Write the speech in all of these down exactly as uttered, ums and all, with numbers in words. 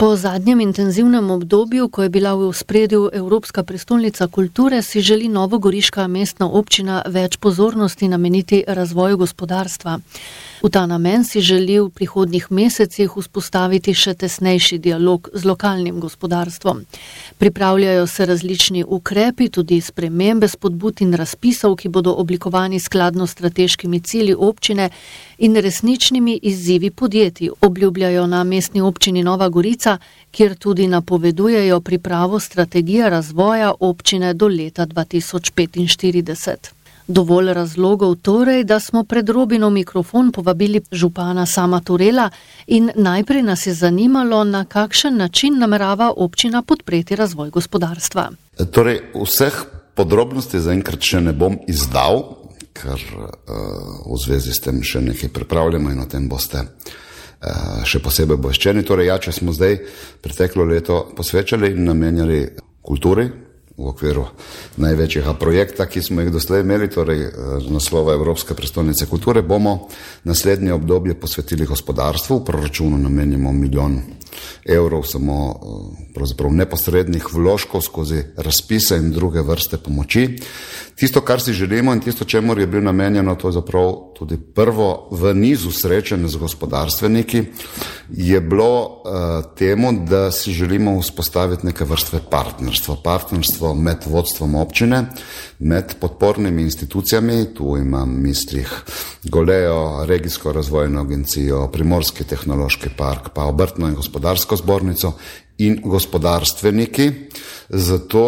Po zadnjem intenzivnem obdobju, ko je bila v ospredju Evropska prestolnica kulture, si želi novogoriška mestna občina več pozornosti nameniti razvoju gospodarstva. V ta namen si želi v prihodnjih mesecih vzpostaviti še tesnejši dialog z lokalnim gospodarstvom. Pripravljajo se različni ukrepi, tudi spremembe spodbud in razpisov, ki bodo oblikovani skladno s strateškimi cilji občine in resničnimi izzivi podjetij, obljubljajo na mestni občini Nova Gorica, kjer tudi napovedujejo pripravo strategije razvoja občine do leta dva tisoč petinštirideset. Dovolj razlogov torej, da smo pred Robinov mikrofon povabili župana Sama Turela in najprej nas je zanimalo, na kakšen način namerava občina podpreti razvoj gospodarstva. Torej, vseh podrobnosti zaenkrat še ne bom izdal, ker uh, v zvezi s tem še nekaj pripravljamo in o tem boste uh, še posebej obveščeni. Torej, ja, če smo zdaj preteklo leto posvečali in namenjali kulturi, v okviru največjega projekta, ki smo jih doslej imeli, torej naslova Evropske prestolnice kulture, bomo naslednje obdobje posvetili gospodarstvu. V proračunu namenimo milijon evrov samo pravzaprav neposrednih vložkov skozi razpise in druge vrste pomoči. Tisto, kar si želimo in tisto, čemu je bil namenjeno, to je zaprav tudi prvo v nizu srečanj z gospodarstveniki, je bilo uh, temu, da si želimo vzpostaviti neke vrste partnerstvo. Partnerstvo med vodstvom občine, med podpornimi institucijami, tu imam v mislih Golejo, Regijsko razvojno agencijo, Primorski tehnološki park, pa Obrtno in gospodarsko zbornico in gospodarstveniki, zato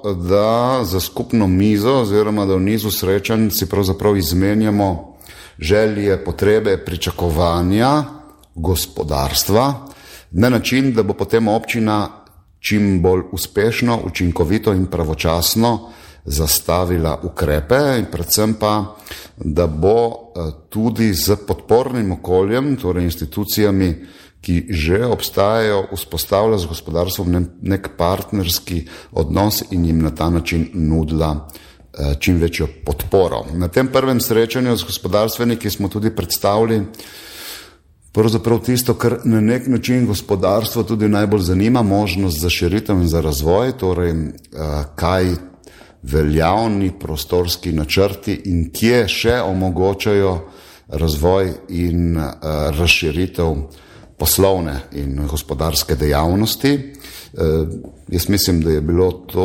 da za skupno mizo oziroma da v nizu srečanj si pravzaprav izmenjamo želje, potrebe, pričakovanja gospodarstva na način, da bo potem občina čim bolj uspešno, učinkovito in pravočasno zastavila ukrepe in predvsem pa, da bo tudi z podpornim okoljem, torej institucijami, ki že obstajajo, vzpostavlja z gospodarstvom nek partnerski odnos in jim na ta način nudila čim večjo podporo. Na tem prvem srečanju z gospodarstveniki smo tudi predstavili pravzaprav tisto, kar na nek način gospodarstvo tudi najbolj zanima, možnost za širitev in za razvoj, torej kaj veljavni prostorski načrti in kje še omogočajo razvoj in razširitev poslovne in gospodarske dejavnosti. Jaz mislim, da je bilo to,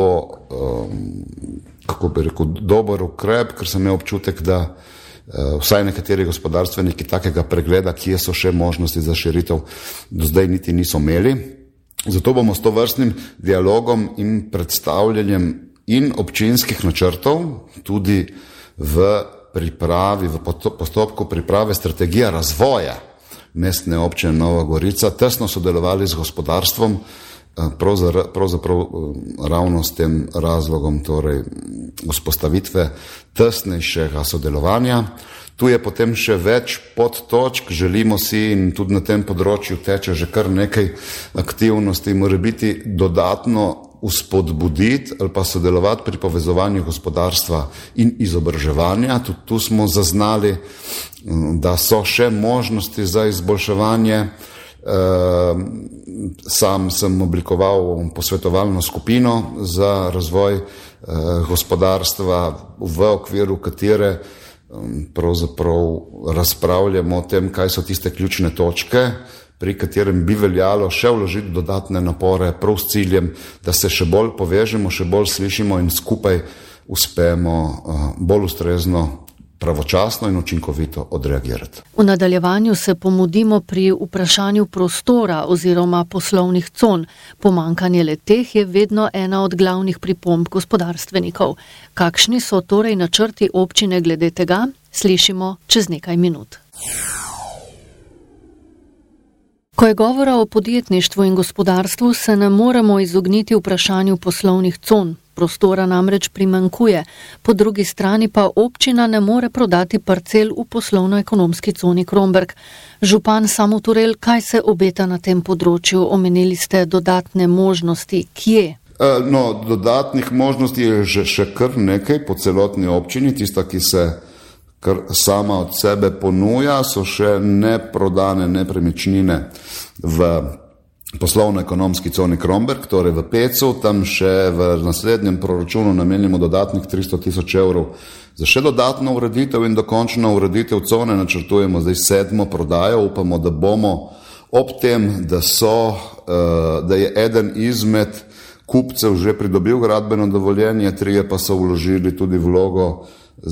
kako bi rekel, dober ukrep, ker sem imel občutek, da vsaj nekateri gospodarstveniki takega pregleda, kje so še možnosti za širitev, do zdaj niti niso imeli. Zato bomo s to vrstnim dialogom in predstavljanjem in občinskih načrtov tudi v pripravi, v postopku priprave strategije razvoja mestne občine Nova Gorica tesno sodelovali z gospodarstvom, pravzaprav ravno s tem razlogom, torej vzpostavitve tesnejšega sodelovanja. Tu je potem še več podtočk, želimo si in tudi na tem področju teče že kar nekaj aktivnosti, mora biti dodatno uspodbuditi ali pa sodelovati pri povezovanju gospodarstva in izobraževanja. Tudi tu smo zaznali, da so še možnosti za izboljševanje. Sam sem oblikoval posvetovalno skupino za razvoj gospodarstva, v okviru katere pravzaprav razpravljamo o tem, kaj so tiste ključne točke, pri katerem bi veljalo še vložiti dodatne napore prav s ciljem, da se še bolj povežemo, še bolj slišimo in skupaj uspemo bolj ustrezno, pravočasno in učinkovito odreagirati. V nadaljevanju se pomudimo pri vprašanju prostora oziroma poslovnih con. Pomanjkanje le-teh je vedno ena od glavnih pripomb gospodarstvenikov. Kakšni so torej načrti občine glede tega? Slišimo čez nekaj minut. Ko je govora o podjetništvu in gospodarstvu, se ne moremo izogniti vprašanju poslovnih con. Prostora namreč primanjkuje, po drugi strani pa občina ne more prodati parcel v poslovno-ekonomski coni Kromberk. Župan Samo Turel, kaj se obeta na tem področju? Omenili ste dodatne možnosti. Kje? No, dodatnih možnosti je že še kar nekaj po celotni občini. Tista, ki se kar sama od sebe ponuja, so še neprodane nepremičnine v poslovno-ekonomski coni Kromberk, torej v Pecu. Tam še v naslednjem proračunu namenimo dodatnih tristo tisoč evrov za še dodatno ureditev in dokončno ureditev cone. Načrtujemo zdaj sedmo prodajo. Upamo, da bomo ob tem, da, so, da je eden izmed kupcev že pridobil gradbeno dovoljenje, trije pa so vložili tudi vlogo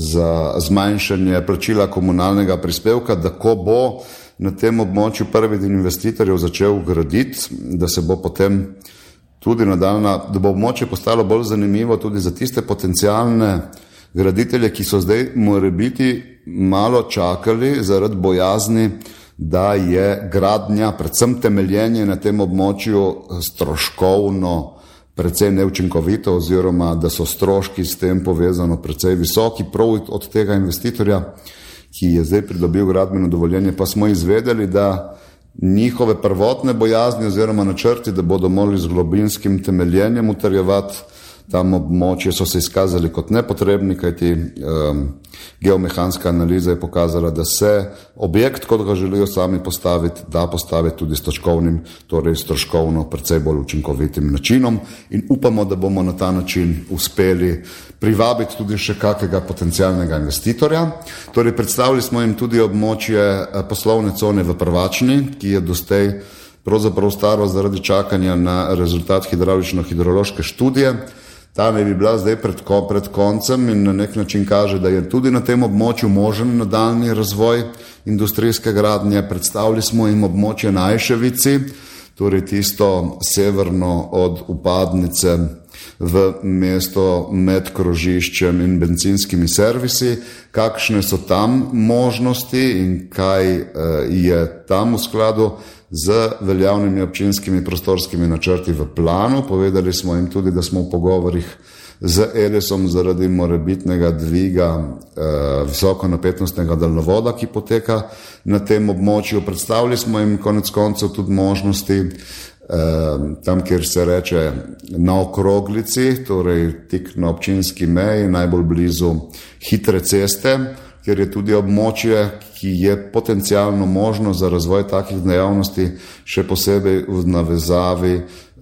za zmanjšanje plačila komunalnega prispevka, da ko bo na tem območju prvi investitorjev začel graditi, da se bo potem tudi nadaljna, da bo območje postalo bolj zanimivo tudi za tiste potencialne graditelje, ki so zdaj morebiti malo čakali zaradi bojazni, da je gradnja, predvsem temeljenje na tem območju stroškovno precej neučinkovito oziroma da so stroški s tem povezano precej visoki. Prav od tega investitorja, ki je zdaj pridobil gradbeno dovoljenje, pa smo izvedeli, da njihove prvotne bojazni oziroma načrti, da bodo morali z globinskim temeljenjem utrjevati tam območje, so se izkazali kot nepotrebni, kajti um, geomehanska analiza je pokazala, da se objekt, kot ga želijo sami postaviti, da postaviti tudi s točkovnim, torej stroškovno precej bolj učinkovitim načinom, in upamo, da bomo na ta način uspeli privabiti tudi še kakega potencialnega investitorja. Torej predstavili smo jim tudi območje poslovne cone v Prvačni, ki je dostej pravzaprav staro zaradi čakanja na rezultat hidravlično-hidrološke študije. Ta ne bi bila zdaj pred, pred koncem in na nek način kaže, da je tudi na tem območju možen nadaljni razvoj industrijske gradnje. Predstavili smo jim območje na Ajševici, torej tisto severno od Upadnice v mesto med krožiščem in bencinskimi servisi, kakšne so tam možnosti in kaj je tam v skladu z veljavnimi občinskimi prostorskimi načrti v planu. Povedali smo jim tudi, da smo v pogovorih z Elesom zaradi morebitnega dviga eh, visokonapetostnega daljnovoda, ki poteka na tem območju. Predstavili smo jim konec koncev tudi možnosti eh, tam, kjer se reče na Okroglici, torej tik na občinski meji, najbolj blizu hitre ceste, ker je tudi območje, ki je potencialno možno za razvoj takih dejavnosti, še posebej v navezavi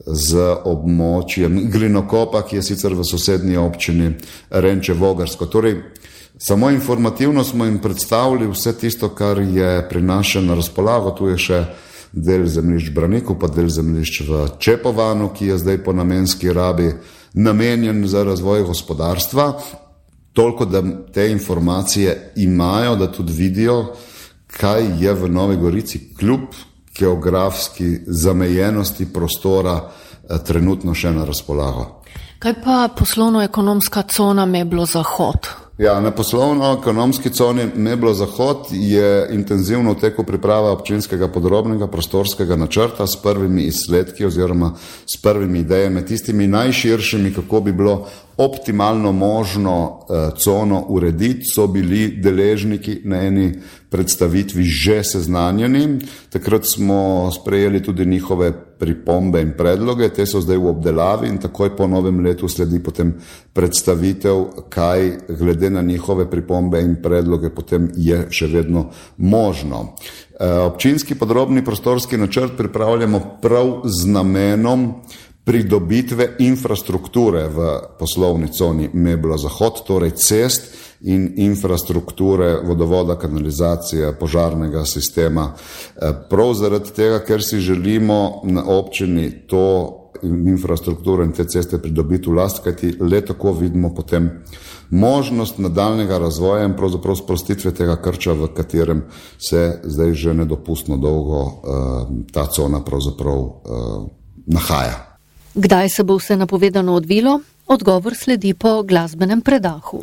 z območjem Glinokopa, ki je sicer v sosednji občini Renče-Vogarsko. Torej, samo informativno smo jim predstavili vse tisto, kar je pri nas še na razpolago. Tu je še del zemljišč v Braniku, pa del zemljišč v Čepovanu, ki je zdaj po namenski rabi namenjen za razvoj gospodarstva. Toliko, da te informacije imajo, da tudi vidijo, kaj je v Novi Gorici kljub geografski zamejenosti prostora trenutno še na razpolago. Kaj pa poslovno-ekonomska cona Meblo-Zahod? Ja, na poslovno-ekonomski coni Meblo-Zahod je intenzivno v teku priprava občinskega podrobnega prostorskega načrta s prvimi izsledki oziroma s prvimi idejami, tistimi najširšimi, kako bi bilo optimalno možno eh, cono urediti. So bili deležniki na eni predstavitvi že seznanjeni. Takrat smo sprejeli tudi njihove pripombe in predloge, te so zdaj v obdelavi in takoj po novem letu sledi potem predstavitev, kaj glede na njihove pripombe in predloge potem je še vedno možno. E, občinski podrobni prostorski načrt pripravljamo prav z namenom pridobitve infrastrukture v poslovni coni Meblo-Zahod, torej cest in infrastrukture vodovoda, kanalizacije, požarnega sistema. Prav zaradi tega, ker si želimo na občini to infrastrukturo in te ceste pridobiti v last, kajti le tako vidimo potem možnost nadaljnega razvoja in pravzaprav sprostitve tega krča, v katerem se zdaj že nedopustno dolgo uh, ta cona pravzaprav uh, nahaja. Kdaj se bo vse napovedano odvilo? Odgovor sledi po glasbenem predahu.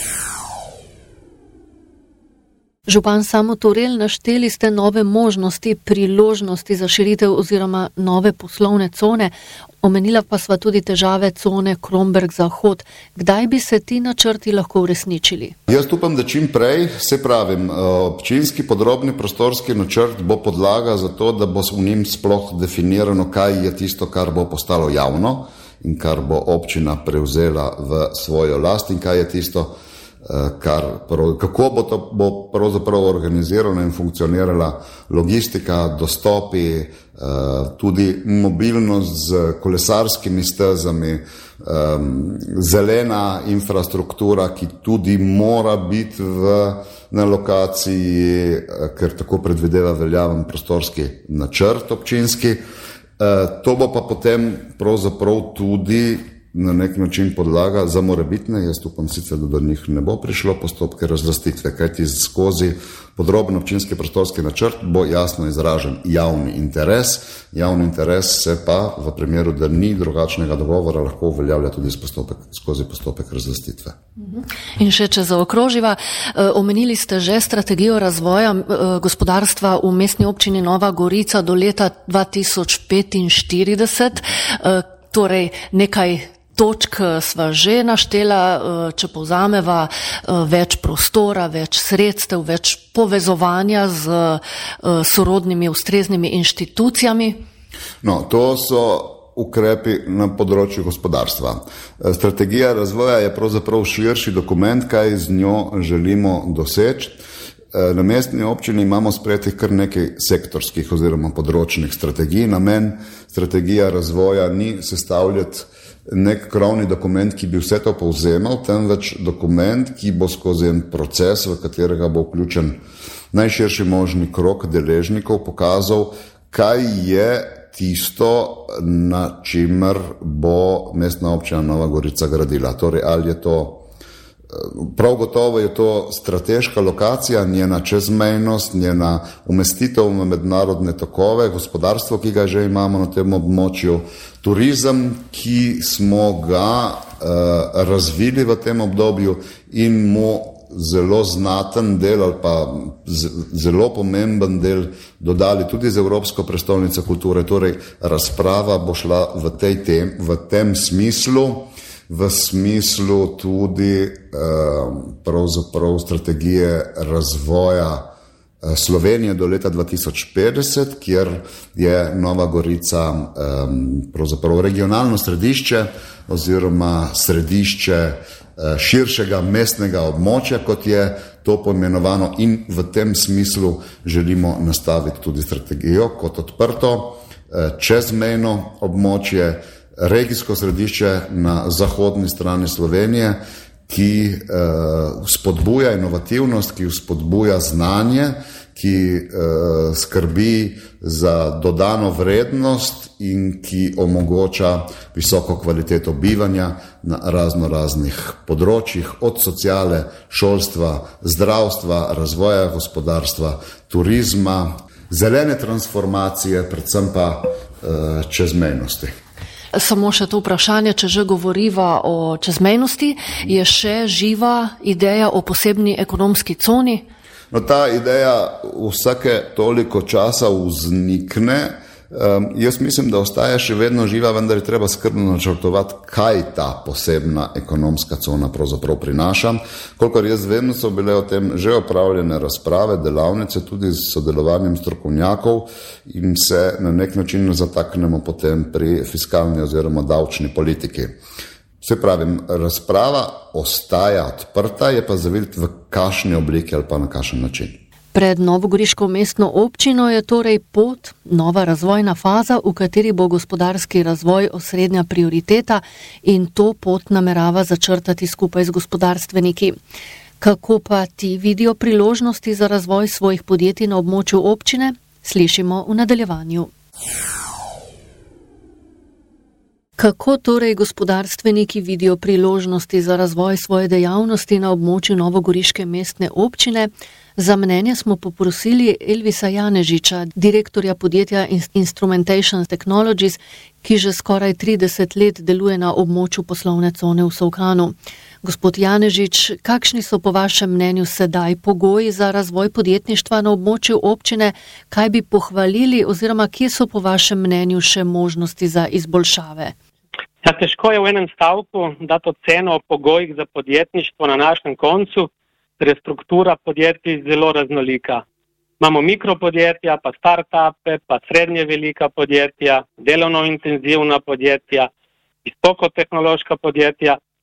Župan Samo Torel, našteli ste nove možnosti, priložnosti za širitev oziroma nove poslovne cone. Omenila pa sva tudi težave cone Kromberk-Zahod. Kdaj bi se ti načrti lahko uresničili? Jaz upam, da čim prej, se pravim, občinski podrobni prostorski načrt bo podlaga za to, da bo v njim sploh definirano, kaj je tisto, kar bo postalo javno in kar bo občina prevzela v svojo last in kaj je tisto, kar, kako bo to bo pravzaprav organizirana in funkcionirala logistika, dostopi, tudi mobilnost z kolesarskimi stezami, zelena infrastruktura, ki tudi mora biti v, na lokaciji, ker tako predvideva veljaven prostorski načrt občinski. To bo pa potem pravzaprav tudi na nek način podlaga za morebitne, jaz upam sicer, da do njih ne bo prišlo, postopke razlastitve, kajti skozi podroben občinski prostorski načrt bo jasno izražen javni interes. Javni interes se pa v primeru, da ni drugačnega dogovora, lahko uveljavlja tudi postopek, skozi postopek razlastitve. In še če zaokroživa, omenili ste že strategijo razvoja gospodarstva v mestni občini Nova Gorica do leta dva tisoč petinštirideset, torej nekaj točk sva že naštela, če povzameva, več prostora, več sredstev, več povezovanja z sorodnimi ustreznimi inštitucijami. No, to so ukrepi na področju gospodarstva. Strategija razvoja je pravzaprav širši dokument, kaj z njo želimo doseči. Na mestni občini imamo sprejetih kar nekaj sektorskih oziroma področnih strategij. Namen strategija razvoja ni sestavljati nek krovni dokument, ki bi vse to povzemal, temveč dokument, ki bo skozi en proces, v katerega bo vključen najširši možni krog deležnikov, pokazal, kaj je tisto, na čimer bo mestna občina Nova Gorica gradila. Torej, ali je to prav gotovo je to strateška lokacija, njena čezmejnost, njena umestitev v mednarodne tokove, gospodarstvo, ki ga že imamo na tem območju, turizem, ki smo ga uh, razvili v tem obdobju in mu zelo znaten del ali pa z, zelo pomemben del dodali tudi z Evropsko prestolnico kulture. Torej, razprava bo šla v, tej tem, v tem smislu, v smislu tudi pravzaprav strategije razvoja Slovenije do leta dva tisoč petdeset, kjer je Nova Gorica pravzaprav regionalno središče oziroma središče širšega mestnega območja, kot je to poimenovano, in v tem smislu želimo nastaviti tudi strategijo kot odprto čezmejno območje, regijsko središče na zahodni strani Slovenije, ki eh, spodbuja inovativnost, ki spodbuja znanje, ki eh, skrbi za dodano vrednost in ki omogoča visoko kvaliteto bivanja na razno raznih področjih, od sociale, šolstva, zdravstva, razvoja gospodarstva, turizma, zelene transformacije, predvsem pa eh, čezmejnosti. Samo še to vprašanje, če že govoriva o čezmejnosti, je še živa ideja o posebni ekonomski coni? No, ta ideja vsake toliko časa vznikne. Um, jaz mislim, da ostaja še vedno živa, vendar je treba skrbno načrtovati, kaj ta posebna ekonomska cona pravzaprav prinaša. Kolikor jaz vem, so bile o tem že opravljene razprave, delavnice, tudi s sodelovanjem strokovnjakov, in se na nek način zataknemo potem pri fiskalni oziroma davčni politiki. Se pravim, razprava ostaja odprta, je pa za videti v kakšni obliki ali pa na kakšen način. Pred novogoriško mestno občino je torej pot, nova razvojna faza, v kateri bo gospodarski razvoj osrednja prioriteta, in to pot namerava začrtati skupaj z gospodarstveniki. Kako pa ti vidijo priložnosti za razvoj svojih podjetij na območju občine? Slišimo v nadaljevanju. Kako torej gospodarstveniki vidijo priložnosti za razvoj svoje dejavnosti na območju novogoriške mestne občine? Za mnenje smo poprosili Elvisa Janežiča, direktorja podjetja Instrumentation Technologies, ki že skoraj trideset let deluje na območju poslovne cone v Solkanu. Gospod Janežič, kakšni so po vašem mnenju sedaj pogoji za razvoj podjetništva na območju občine? Kaj bi pohvalili oziroma kje so po vašem mnenju še možnosti za izboljšave? Ja, težko je v enem stavku dati oceno o pogojih za podjetništvo na našem koncu, ker je struktura podjetij zelo raznolika. Imamo mikropodjetja, pa start-upe, pa srednje velika podjetja, delovno intenzivna podjetja, visokotehnološka podjetja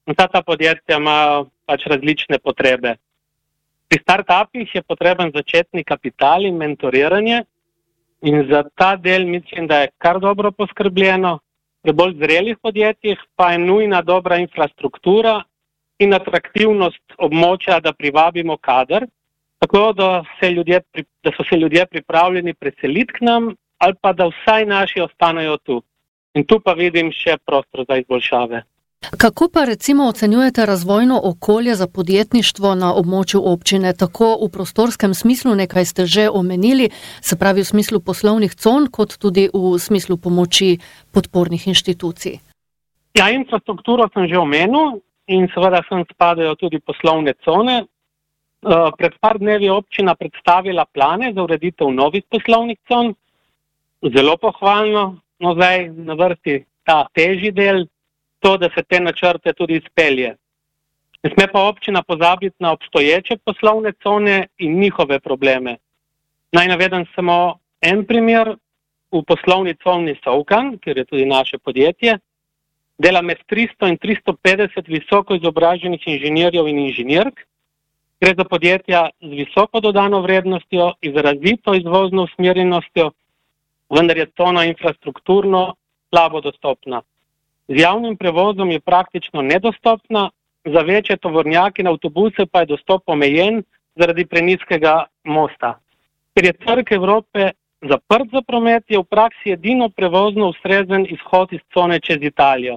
in ta, ta podjetja imajo pač različne potrebe. Pri start-upih je potreben začetni kapital in mentoriranje in za ta del mislim, da je kar dobro poskrbljeno. Pri bolj zrelih podjetjih pa je nujna dobra infrastruktura in atraktivnost območja, da privabimo kader, tako da, se ljudje, da so se ljudje pripravljeni preseliti k nam ali pa da vsaj naši ostanejo tu. In tu pa vidim še prostor za izboljšave. Kako pa recimo ocenjujete razvojno okolje za podjetništvo na območju občine, tako v prostorskem smislu, nekaj ste že omenili, se pravi v smislu poslovnih con, kot tudi v smislu pomoči podpornih inštitucij? Ja, infrastrukturo sem že omenil in seveda sem spadajo tudi poslovne cone. Pred par dnevi je občina predstavila plane za ureditev novih poslovnih con. Zelo pohvalno, no zdaj na vrsti ta težji del, to, da se te načrte tudi izpelje. Ne sme pa občina pozabiti na obstoječe poslovne cone in njihove probleme. Naj navedem samo en primer. V poslovni coni Sovkan, kjer je tudi naše podjetje, dela med tristo in tristo petdeset visoko izobraženih inženirjev in inženirk. Gre za podjetja z visoko dodano vrednostjo, izrazito izvozno usmerjenostjo, vendar je cona infrastrukturno slabo dostopna. Z javnim prevozom je praktično nedostopna, za večje tovornjake in avtobuse pa je dostop omejen zaradi prenizkega mosta. Ker je trg Evrope zaprt za promet, je v praksi edino prevozno ustrezen izhod iz cone čez Italijo.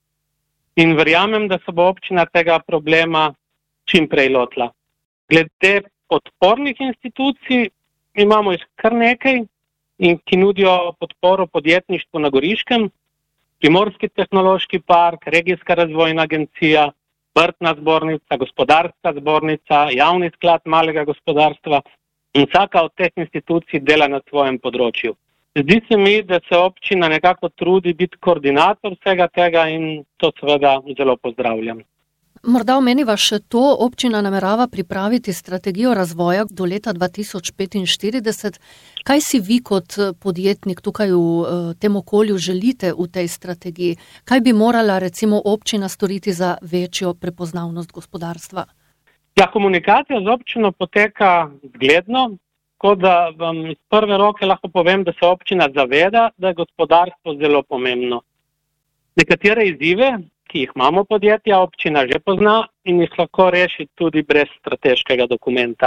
In verjamem, da se bo občina tega problema čim prej lotila. Glede podpornih institucij imamo jih kar nekaj, in ki nudijo podporo podjetništvu na Goriškem, Primorski tehnološki park, Regijska razvojna agencija, Obrtna zbornica, Gospodarska zbornica, Javni sklad malega gospodarstva in vsaka od teh institucij dela na svojem področju. Zdi se mi, da se občina nekako trudi biti koordinator vsega tega in to seveda zelo pozdravljam. Morda omeniva še to, občina namerava pripraviti strategijo razvoja do leta dva tisoč petinštirideset. Kaj si vi kot podjetnik tukaj v tem okolju želite v tej strategiji? Kaj bi morala recimo občina storiti za večjo prepoznavnost gospodarstva? Ja, komunikacija z občino poteka zgledno, tako da vam iz prve roke lahko povem, da se občina zaveda, da je gospodarstvo zelo pomembno. Nekatere izzive, ki jih imamo podjetja, občina že pozna in jih lahko reši tudi brez strateškega dokumenta.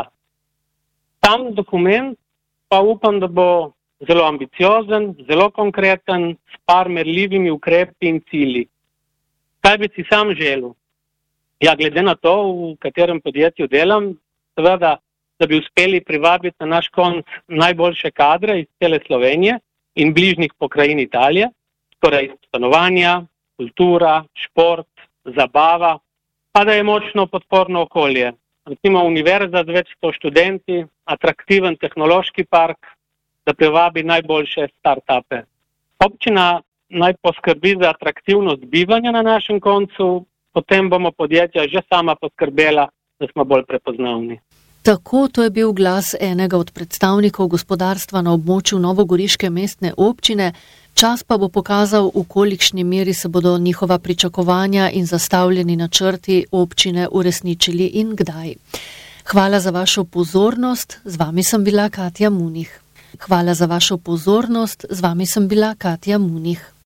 Tam dokument pa upam, da bo zelo ambiciozen, zelo konkreten, s par merljivimi ukrepi in cilji. Kaj bi si sam želel? Ja, glede na to, v katerem podjetju delam, seveda, da bi uspeli privabiti na naš konc najboljše kadre iz cele Slovenije in bližnjih pokrajin Italije, torej stanovanja, kultura, šport, zabava, pa da je močno podporno okolje. Recimo univerza z več sto študenti, atraktiven tehnološki park, da privabi najboljše start-upe. Občina naj poskrbi za atraktivnost bivanja na našem koncu, potem bomo podjetja že sama poskrbela, da smo bolj prepoznavni. Tako, to je bil glas enega od predstavnikov gospodarstva na območju novogoriške mestne občine. Čas pa bo pokazal, v kolikšni meri se bodo njihova pričakovanja in zastavljeni načrti občine uresničili in kdaj. Hvala za vašo pozornost, z vami sem bila Katja Munih. Hvala za vašo pozornost, z vami sem bila Katja Munih.